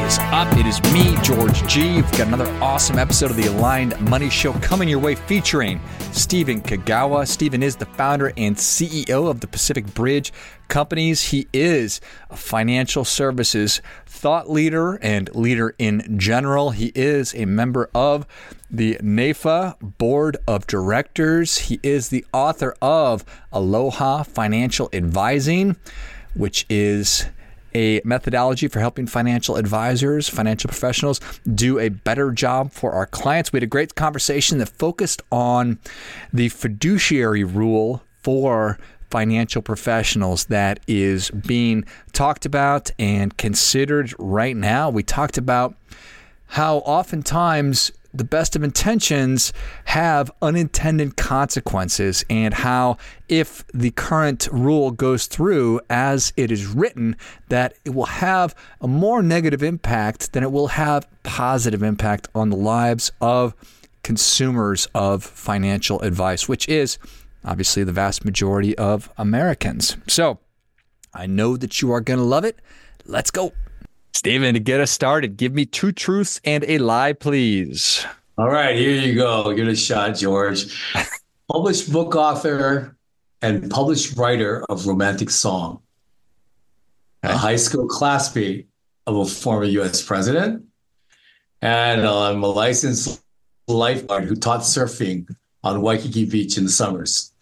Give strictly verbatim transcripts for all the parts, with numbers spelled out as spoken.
is up? It is me, George G. We've got another awesome episode of the Aligned Money Show coming your way featuring Stephen Kagawa. Stephen is the founder and C E O of the Pacific Bridge Companies. He is a financial services thought leader and leader in general. He is a member of the NAIFA Board of Directors. He is the author of Aloha Financial Advising, which is a methodology for helping financial advisors, financial professionals do a better job for our clients. We had a great conversation that focused on the fiduciary rule for financial professionals that is being talked about and considered right now. We talked about how oftentimes the best of intentions have unintended consequences, and how if the current rule goes through as it is written, that it will have a more negative impact than it will have positive impact on the lives of consumers of financial advice, which is obviously the vast majority of Americans. So I know that you are going to love it. Let's go. Stephen, to get us started, give me two truths and a lie, please. All right, here you go. Give it a shot, George. Published book author and published writer of Romantic Song. Okay. A high school classmate of a former U S president. And I'm a licensed lifeguard who taught surfing on Waikiki Beach in the summers.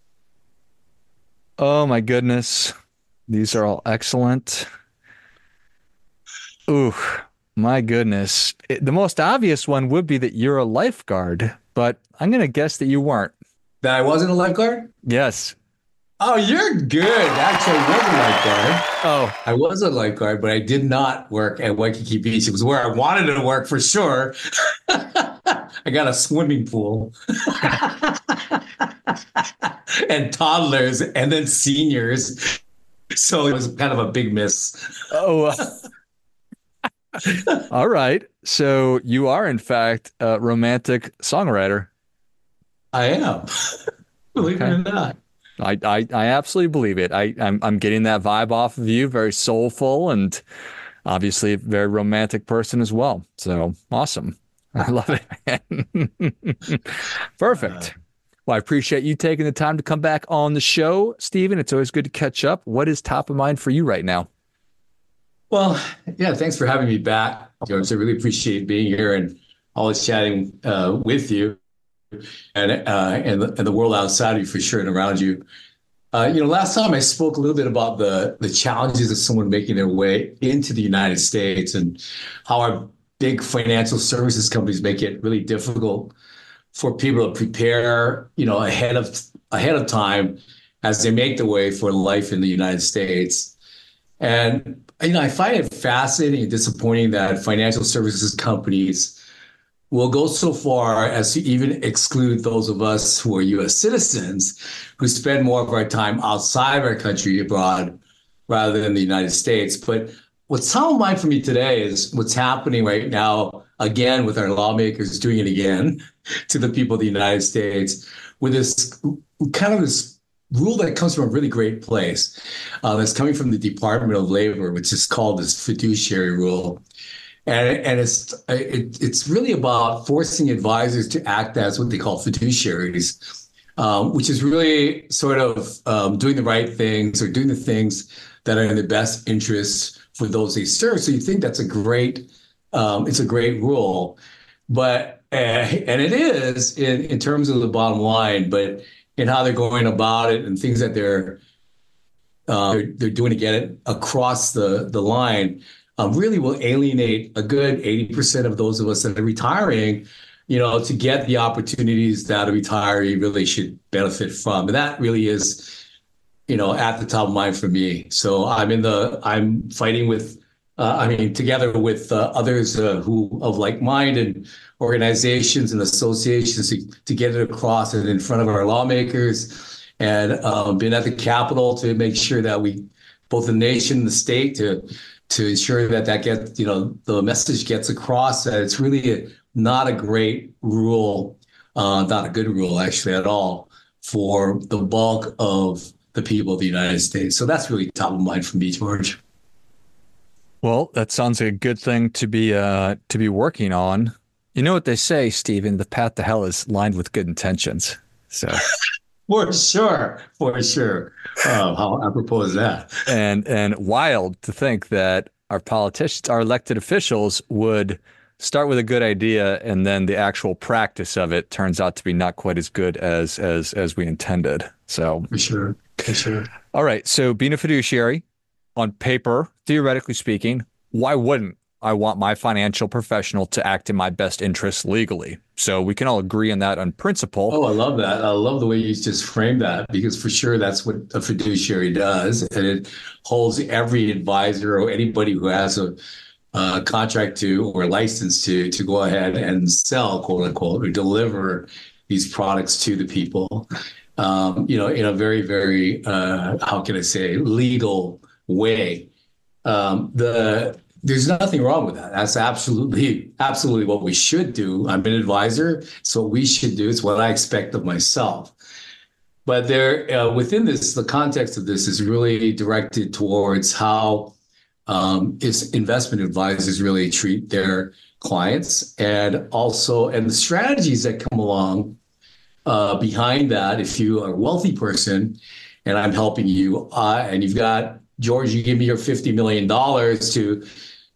Oh, my goodness. These are all excellent. Ooh, my goodness. It, the most obvious one would be that you're a lifeguard, but I'm going to guess that you weren't. That I wasn't a lifeguard? Yes. Oh, you're good. Actually, I was a lifeguard. Oh. I was a lifeguard, but I did not work at Waikiki Beach. It was where I wanted to work for sure. I got a swimming pool. And toddlers and then seniors. So it was kind of a big miss. Oh, uh, all right. So you are, in fact, a romantic songwriter. I am. Believe okay. it or not. I, I, I absolutely believe it. I, I'm, I'm getting that vibe off of you. Very soulful and obviously a very romantic person as well. So awesome. I love it. Perfect. Well, I appreciate you taking the time to come back on the show, Stephen. It's always good to catch up. What is top of mind for you right now? Well, yeah, thanks for having me back, George. I really appreciate being here and always chatting uh, with you and uh, and, the, and the world outside of you for sure and around you. Uh, you know, last time I spoke a little bit about the the challenges of someone making their way into the United States and how our big financial services companies make it really difficult for people to prepare, you know, ahead of ahead of time as they make their way for life in the United States. And, you know, I find it fascinating and disappointing that financial services companies will go so far as to even exclude those of us who are U S citizens who spend more of our time outside of our country abroad rather than the United States. But what's top of mind for me today is what's happening right now, again, with our lawmakers doing it again to the people of the United States with this kind of this rule that comes from a really great place uh, that's coming from the Department of Labor, which is called this fiduciary rule. And, and it's it, it's really about forcing advisors to act as what they call fiduciaries, um, which is really sort of um, doing the right things or doing the things that are in the best interests for those they serve. So you think that's a great, um, it's a great rule, but uh, and it is in, in terms of the bottom line, but in how they're going about it and things that they're uh, they're, they're doing to get it across the the line, um, really will alienate a good eighty percent of those of us that are retiring, you know, to get the opportunities that a retiree really should benefit from. And that really is, you know, at the top of mind for me. So I'm in the, I'm fighting with, uh, I mean, together with uh, others uh, who of like-minded organizations and associations to, to get it across and in front of our lawmakers, and um, been at the Capitol to make sure that we, both the nation and the state, to to ensure that that gets, you know, the message gets across that it's really a, not a great rule, uh, not a good rule actually at all for the bulk of the people of the United States. So that's really top of mind for me, George. Well, that sounds like a good thing to be uh to be working on. You know what they say, Stephen, the path to hell is lined with good intentions. So, For sure, for sure. Uh, how apropos is that? and and wild to think that our politicians, our elected officials would start with a good idea and then the actual practice of it turns out to be not quite as good as as as we intended. So, For sure, for sure. all right, so being a fiduciary on paper, theoretically speaking, why wouldn't I want my financial professional to act in my best interest legally? So we can all agree on that on principle. Oh, I love that. I love the way you just framed that because for sure that's what a fiduciary does. And it holds every advisor or anybody who has a, uh contract to or license to to go ahead and sell, quote unquote, or deliver these products to the people, um, you know, in a very, very, uh, how can I say, legal way. Um, the There's nothing wrong with that. That's absolutely, absolutely what we should do. I'm an advisor, so what we should do. It's what I expect of myself. But there, uh, within this, the context of this is really directed towards how um, is investment advisors really treat their clients, and also and the strategies that come along uh, behind that. If you are a wealthy person, and I'm helping you, uh, and you've got George, you give me your fifty million dollars to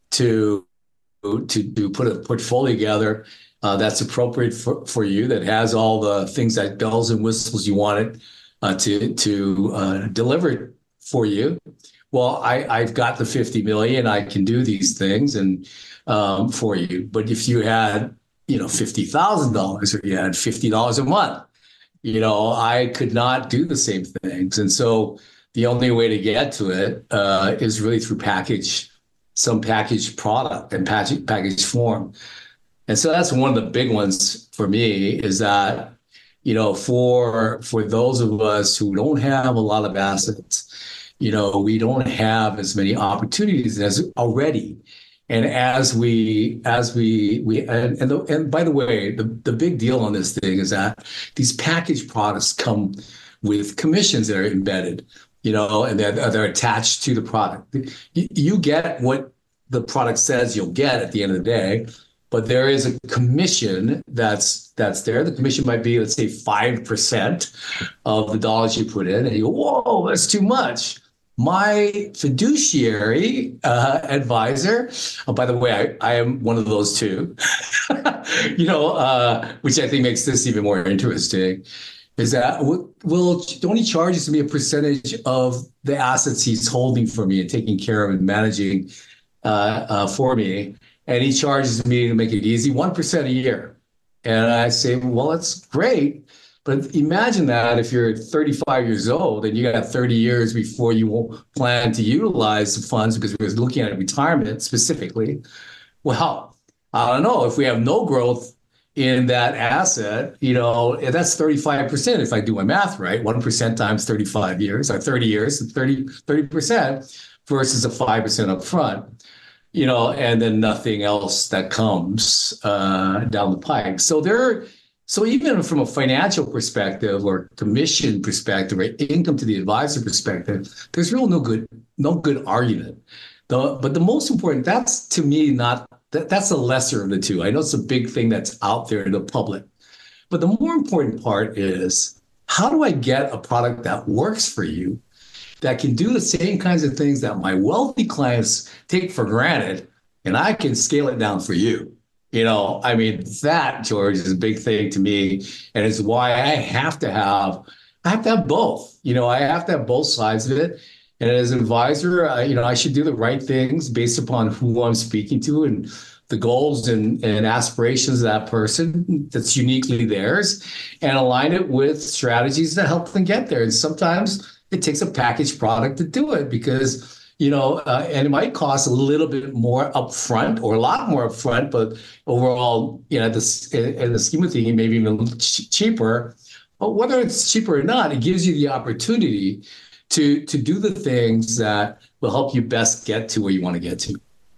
to to to put a portfolio together uh, that's appropriate for, for you, that has all the things that bells and whistles you wanted uh, to to uh, deliver for you. Well, I, I've got the fifty million. I can do these things and um, for you. But if you had, you know, fifty thousand dollars or you had fifty dollars a month, you know, I could not do the same things. And so the only way to get to it uh, is really through package, some packaged product and package package form. And so that's one of the big ones for me is that, you know, for for those of us who don't have a lot of assets, you know, we don't have as many opportunities as already. And as we, as we, we, and and, the, and by the way, the, the big deal on this thing is that these packaged products come with commissions that are embedded, you know, and they're, they're attached to the product. You, you get what the product says you'll get at the end of the day, but there is a commission that's that's there. The commission might be, let's say, five percent of the dollars you put in, and you go, whoa, that's too much. My fiduciary uh, advisor, oh, by the way, I, I am one of those too, you know, uh, which I think makes this even more interesting, is that will, will only charges me a percentage of the assets he's holding for me and taking care of and managing uh, uh, for me. And he charges me, to make it easy, one percent a year. And I say, well, that's great. But imagine that if you're thirty-five years old and you got thirty years before you plan to utilize the funds, because we're looking at retirement specifically. Well, I don't know, if we have no growth in that asset, you know, that's thirty-five percent if I do my math right. one percent times thirty-five years or thirty years, thirty, thirty percent versus a five percent up front, you know, and then nothing else that comes uh, down the pike. So there So even from a financial perspective or commission perspective or income to the advisor perspective, there's real no good, no good argument. The, but the most important, that's to me, not, that, that's the lesser of the two. I know it's a big thing that's out there in the public, but the more important part is, how do I get a product that works for you, that can do the same kinds of things that my wealthy clients take for granted, and I can scale it down for you? You know, I mean, that, George, is a big thing to me, and it's why I have to have, I have to have both. You know, I have to have both sides of it. And as an advisor, I, you know, I should do the right things based upon who I'm speaking to and the goals and, and aspirations of that person that's uniquely theirs, and align it with strategies that help them get there. And sometimes it takes a packaged product to do it, because you know, uh, and it might cost a little bit more upfront or a lot more upfront, but overall, you know, this in the scheme of things, maybe even ch- cheaper. But whether it's cheaper or not, it gives you the opportunity to to do the things that will help you best get to where you want to get to.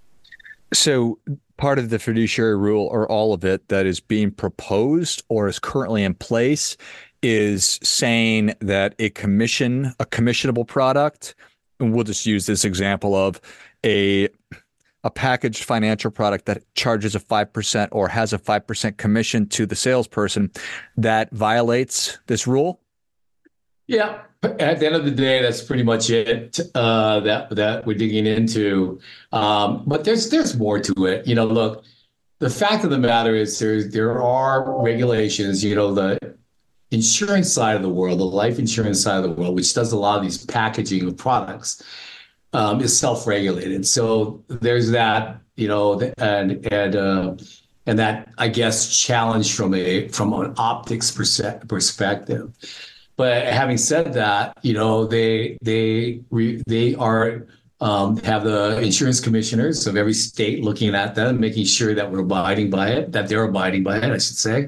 So part of the fiduciary rule, or all of it that is being proposed or is currently in place, is saying that a commission, a commissionable product, and we'll just use this example of a a packaged financial product that charges a five percent or has a five percent commission to the salesperson, that violates this rule? Yeah. At the end of the day, that's pretty much it uh, that that we're digging into. Um, but there's there's more to it. You know, look, the fact of the matter is there there are regulations. You know, the insurance side of the world, the life insurance side of the world, which does a lot of these packaging of products, um, is self-regulated. So there's that. You know, and and uh, and that, I guess, challenge from a from an optics perspective. But having said that, you know, they they they are um, have the insurance commissioners of every state looking at them, making sure that we're abiding by it, that they're abiding by it, I should say.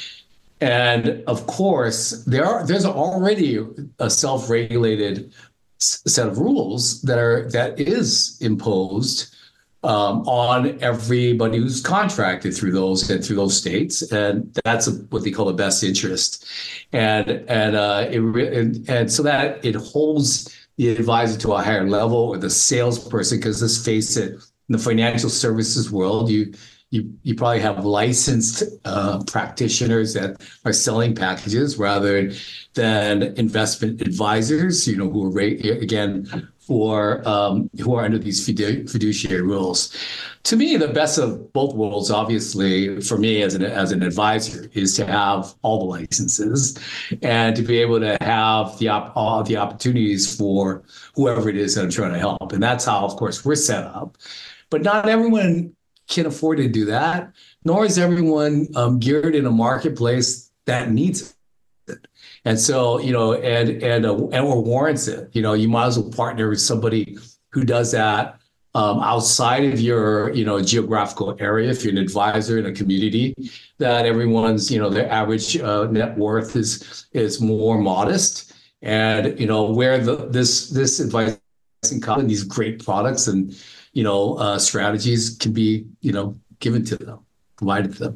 And of course, there are there's already a self-regulated set of rules that are that is imposed Um, on everybody who's contracted through those and through those states, and that's a, what they call the best interest, and and uh, it and, and so that it holds the advisor to a higher level, or the salesperson, because let's face it, in the financial services world, you you you probably have licensed uh, practitioners that are selling packages rather than investment advisors, you know, who are again. For um, who are under these fidu- fiduciary rules. To me, the best of both worlds, obviously, for me as an as an advisor, is to have all the licenses and to be able to have the op- all the opportunities for whoever it is that I'm trying to help. And that's how, of course, we're set up. But not everyone can afford to do that, nor is everyone um, geared in a marketplace that needs it. And so, you know, and and uh, and or warrants it. You know, you might as well partner with somebody who does that um, outside of your, you know, geographical area. If you're an advisor in a community that everyone's, you know, their average uh, net worth is is more modest, and you know where the this this advice and these great products and you know uh, strategies can be, you know, given to them, provided to them.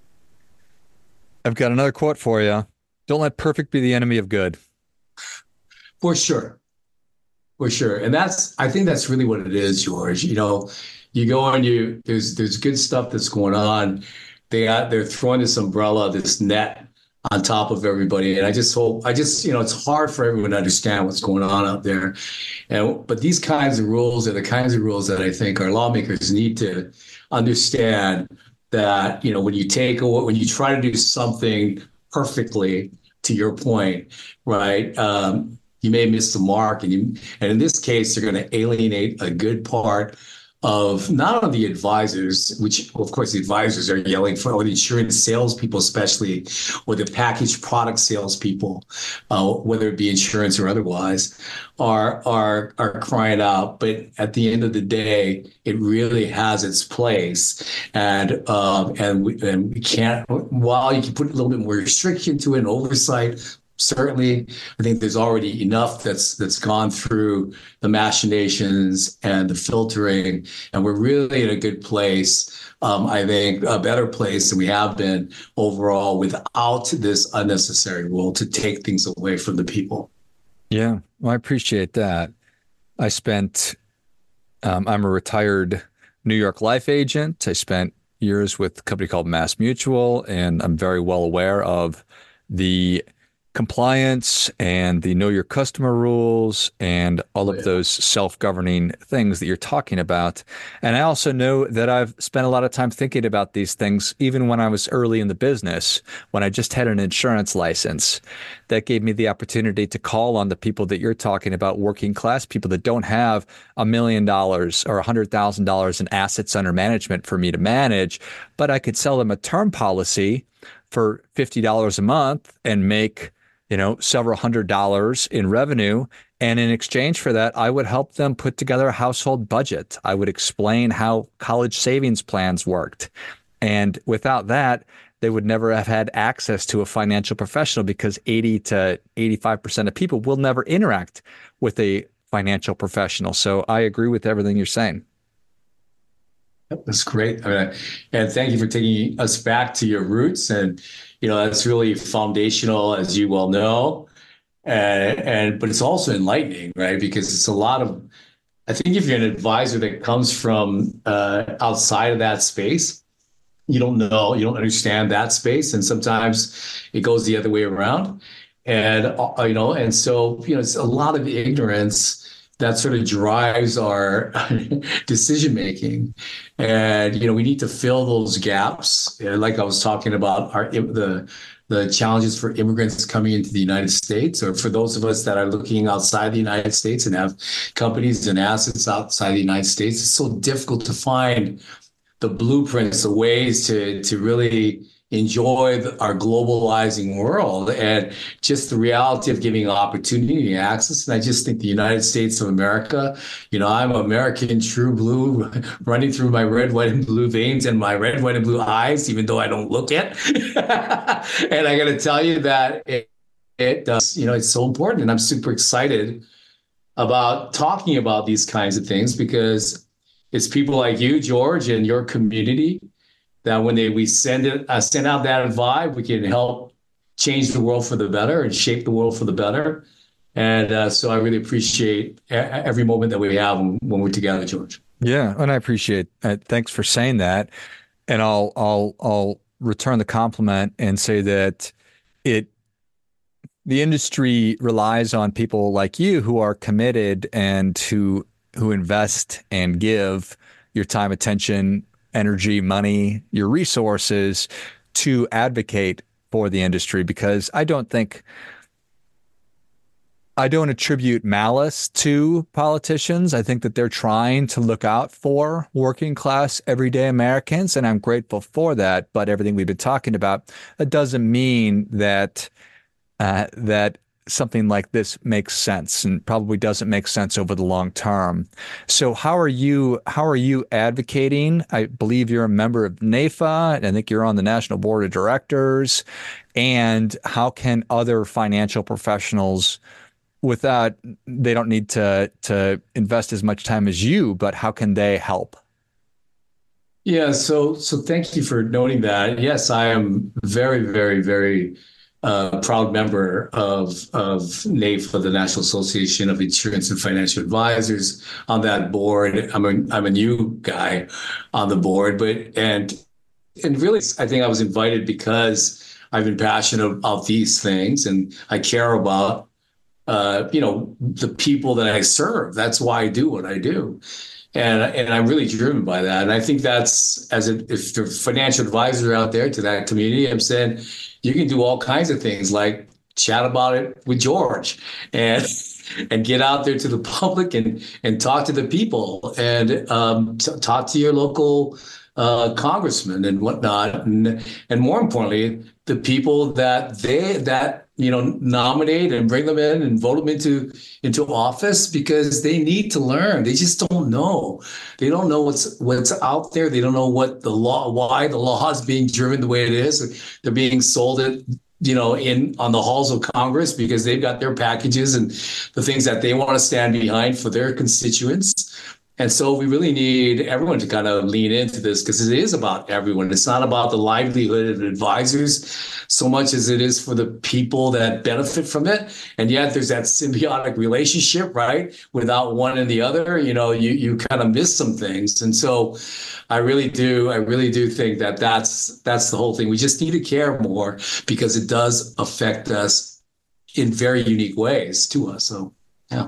I've got another quote for you. Don't let perfect be the enemy of good. For sure. For sure. And that's, I think that's really what it is, George. You know, you go and you, there's, there's good stuff that's going on. They got, they're throwing this umbrella, this net on top of everybody. And I just hope, I just, you know, it's hard for everyone to understand what's going on out there. And, but these kinds of rules are the kinds of rules that I think our lawmakers need to understand, that, you know, when you take, when you try to do something perfectly, to your point, right? Um, you may miss the mark, and you, and in this case, you're going to alienate a good part of not only the advisors, which of course the advisors are yelling for, or the insurance salespeople, especially, or the packaged product salespeople, uh, whether it be insurance or otherwise, are are are crying out. But at the end of the day, it really has its place, and um, and we and we can't. While you can put a little bit more restriction to it and oversight. Certainly, I think there's already enough that's that's gone through the machinations and the filtering, and we're really in a good place. Um, I think a better place than we have been overall, without this unnecessary rule to take things away from the people. Yeah, well, I appreciate that. I spent. Um, I'm a retired New York Life agent. I spent years with a company called Mass Mutual, and I'm very well aware of the compliance and the know your customer rules and all of those self-governing things that you're talking about. And I also know that I've spent a lot of time thinking about these things, even when I was early in the business, when I just had an insurance license. That gave me the opportunity to call on the people that you're talking about, working class people that don't have a million dollars or a hundred thousand dollars in assets under management for me to manage, but I could sell them a term policy for fifty dollars a month and make, you know, several hundred dollars in revenue. And in exchange for that, I would help them put together a household budget. I would explain how college savings plans worked. And without that, they would never have had access to a financial professional, because eighty to eighty-five percent of people will never interact with a financial professional. So I agree with everything you're saying. That's great. I mean, and thank you for taking us back to your roots. And, you know, that's really foundational, as you well know. And, and but it's also enlightening, right? Because it's a lot of I think if you're an advisor that comes from uh, outside of that space, you don't know, you don't understand that space. And sometimes it goes the other way around. And, uh, you know, and so, you know, it's a lot of ignorance that sort of drives our decision making. And, you know, we need to fill those gaps. Uh, Like I was talking about our, the, the challenges for immigrants coming into the United States, or for those of us that are looking outside the United States and have companies and assets outside the United States. It's so difficult to find the blueprints, the ways to to really enjoy the, our globalizing world, and just the reality of giving opportunity and access. And I just think the United States of America, you know, I'm American true blue running through my red, white, and blue veins and my red, white, and blue eyes, even though I don't look it. And I got to tell you that it, it does, you know, it's so important. And I'm super excited about talking about these kinds of things, because it's people like you, George, and your community that when they we send it uh, send out that vibe, we can help change the world for the better and shape the world for the better. And uh, so I really appreciate every moment that we have when, when we're together, George. Yeah, and I appreciate it. Thanks for saying that. And I'll I'll I'll return the compliment and say that it the industry relies on people like you who are committed and who who invest and give your time, attention, energy, money, your resources to advocate for the industry, because I don't think I don't attribute malice to politicians. I think that they're trying to look out for working class, everyday Americans, and I'm grateful for that. But everything we've been talking about, it doesn't mean that uh, that something like this makes sense, and probably doesn't make sense over the long term. So how are you how are you advocating? I believe you're a member of NAIFA, and I think you're on the National Board of Directors. And how can other financial professionals, without they don't need to to invest as much time as you, but how can they help? Yeah, so so thank you for noting that. Yes, I am very, very, very uh, proud member of of NAIFA, the National Association of Insurance and Financial Advisors. On that board, I'm a I'm a new guy on the board, but and and really, I think I was invited because I've been passionate about these things, and I care about uh, you know the people that I serve. That's why I do what I do. And, and I'm really driven by that. And I think that's, as a, if the financial advisor out there to that community, I'm saying you can do all kinds of things like chat about it with George and and get out there to the public and and talk to the people, and um, t- talk to your local uh, congressman and whatnot. And, and more importantly, the people that they that you know nominate and bring them in and vote them into into office, because they need to learn. They just don't know. They don't know what's what's out there. They don't know what the law, why the law is being driven the way it is. They're being sold it, you know, in on the halls of Congress because they've got their packages and the things that they want to stand behind for their constituents. And so we really need everyone to kind of lean into this, because it is about everyone. It's not about the livelihood of advisors so much as it is for the people that benefit from it. And yet there's that symbiotic relationship, right? Without one and the other, you know, you, you kind of miss some things. And so I really do, I really do think that that's, that's the whole thing. We just need to care more, because it does affect us in very unique ways to us. So, yeah.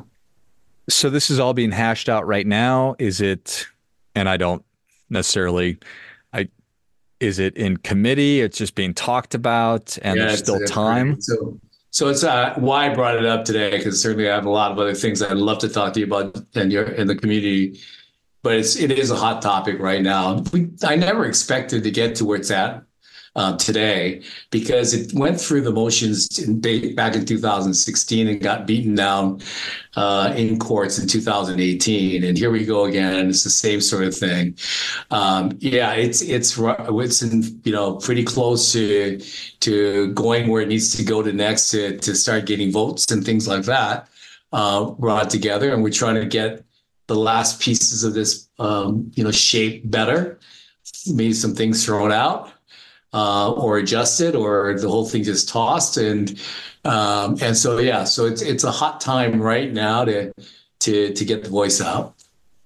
So this is all being hashed out right now. Is it, and I don't necessarily, I, is it in committee? It's just being talked about, and yeah, there's still time. So, so it's uh, why I brought it up today, because certainly I have a lot of other things I'd love to talk to you about in your in the community, but it's it is a hot topic right now. We, I never expected to get to where it's at Uh, today, because it went through the motions in, back in two thousand sixteen and got beaten down uh, in courts in two thousand eighteen, and here we go again. It's the same sort of thing. Um, yeah, it's it's it's in, you know pretty close to to going where it needs to go to next to to start getting votes and things like that uh, brought together, and we're trying to get the last pieces of this um, you know shape better. Maybe some things thrown out. Uh, or adjusted, or the whole thing just tossed, and um, and so yeah, so it's it's a hot time right now to to to get the voice out.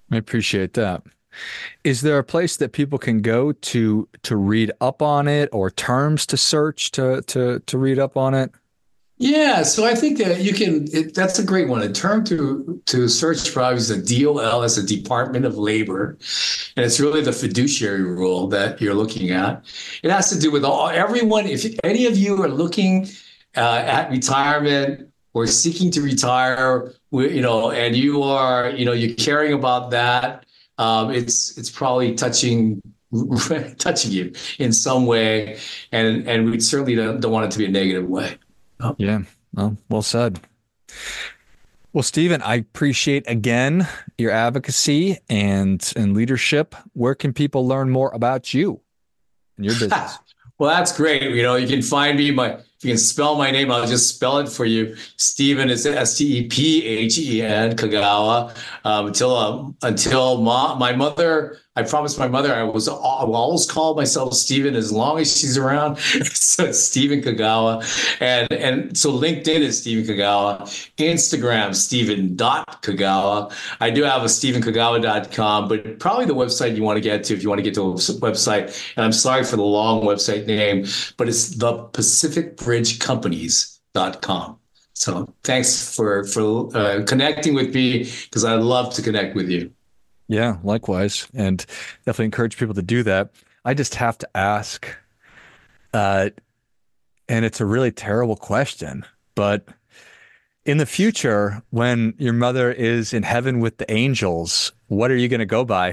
I appreciate that. Is there a place that people can go to to read up on it, or terms to search to to to read up on it? Yeah, so I think that you can. It, that's a great one. A term to to search probably is a D O L, as a Department of Labor, and it's really the fiduciary rule that you're looking at. It has to do with all everyone. If any of you are looking uh, at retirement or seeking to retire, you know, and you are, you know, you're caring about that, um, it's it's probably touching touching you in some way, and and we certainly don't, don't want it to be a negative way. Oh. Yeah, well, well said. Well, Stephen, I appreciate again your advocacy and and leadership. Where can people learn more about you and your business? Well, that's great. You know, you can find me. My if you can spell my name, I'll just spell it for you. Stephen is S T E P H E N Kagawa. Um, until um, until ma- my mother, I promised my mother I was I will always call myself Stephen as long as she's around. So it's Stephen Kagawa, and and so LinkedIn is Stephen Kagawa, Instagram Stephen dot Kagawa. I do have a Stephen Kagawa dot com, but probably the website you want to get to if you want to get to a website. And I'm sorry for the long website name, but it's the Pacific Bridge Companies dot com. So thanks for for uh, connecting with me, because I love to connect with you. Yeah, likewise. And definitely encourage people to do that. I just have to ask, uh, and it's a really terrible question, but in the future, when your mother is in heaven with the angels, what are you going to go by?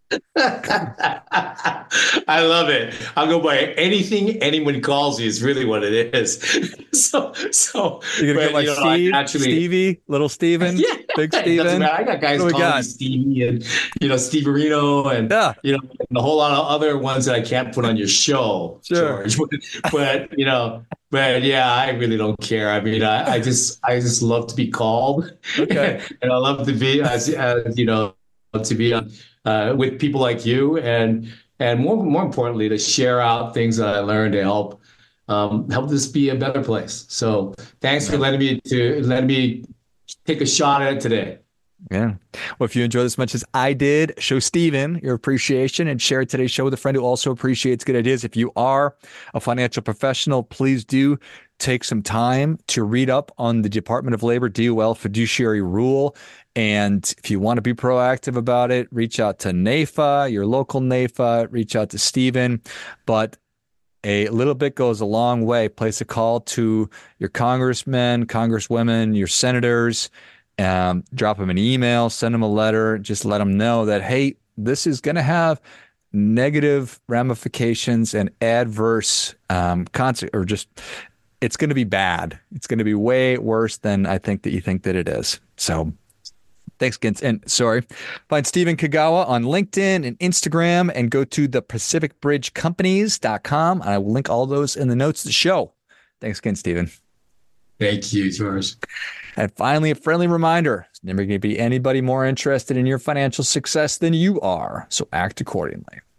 I love it. I'll go by anything anyone calls you is really what it is. So, so you're gonna but, get like you know, Steve, actually, Stevie, little Steven, yeah, big Steven. I got guys calling got? me Stevie and you know Steve Reno and yeah. you know and a whole lot of other ones that I can't put on your show, sure. George. But, but you know, but yeah, I really don't care. I mean, I, I just I just love to be called, okay, and I love to be as, as you know to be on. Uh, with people like you, and and more more importantly, to share out things that I learned to help um, help this be a better place. So thanks yeah. for letting me to letting me take a shot at it today. Yeah. Well, if you enjoyed as much as I did, show Stephen your appreciation and share today's show with a friend who also appreciates good ideas. If you are a financial professional, please do take some time to read up on the Department of Labor D O L fiduciary rule. And if you want to be proactive about it, reach out to NAIFA, your local NAIFA, reach out to Stephen. But a little bit goes a long way. Place a call to your congressmen, congresswomen, your senators. Um, drop them an email, send them a letter, just let them know that, hey, this is going to have negative ramifications and adverse um, consequences, or just it's going to be bad. It's going to be way worse than I think that you think that it is. So thanks again. And sorry, find Stephen Kagawa on LinkedIn and Instagram and go to the Pacific Bridge Companies dot com. I will link all those in the notes of the show. Thanks again, Stephen. Thank you, George. And finally, a friendly reminder, there's never going to be anybody more interested in your financial success than you are. So act accordingly.